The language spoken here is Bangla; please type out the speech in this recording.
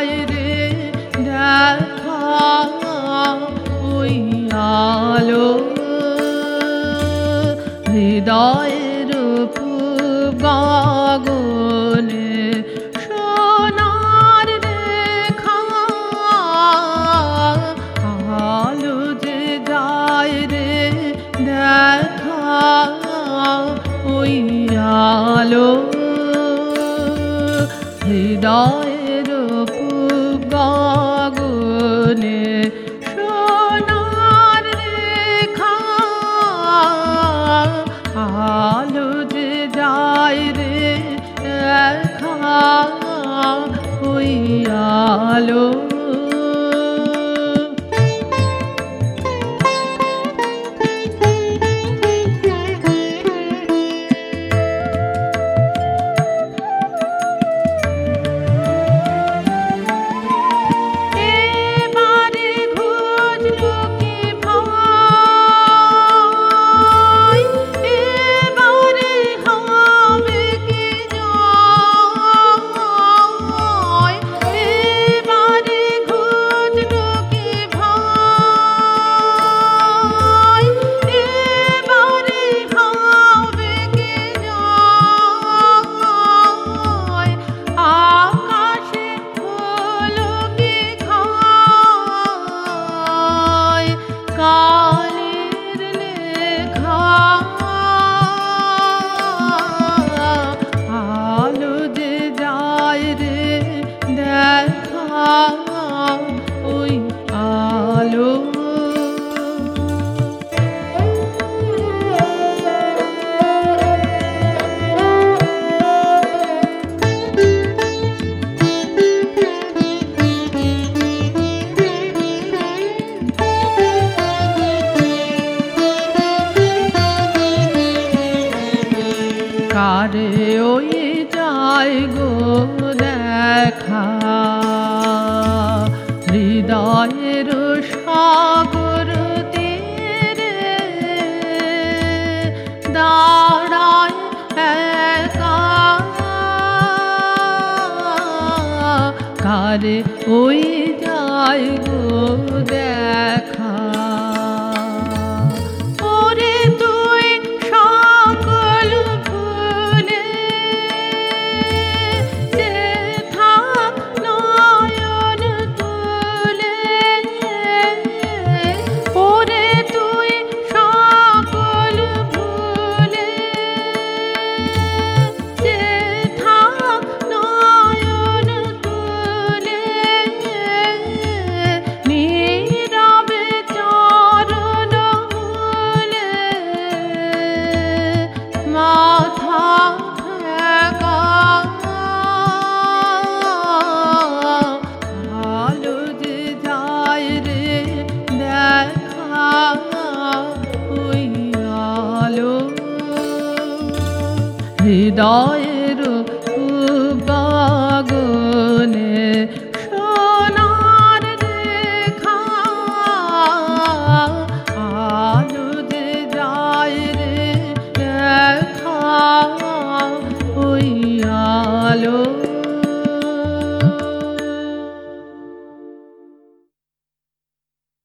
যায় রে দেখা ওই আলো হৃদয়ের গগনে সোনার রেখা আলো যে যায় রে দেখা ওই আলো হৃদয়ের গগনে সোনার রেখা আলো যে যায় রে দেখা ওই আলো ওই আলো কারে ওই যায় গো দেখা হৃদয়ের সাগর তীরে দাঁড়ায় একা কারে ওই যায় গো দেখা হৃদয়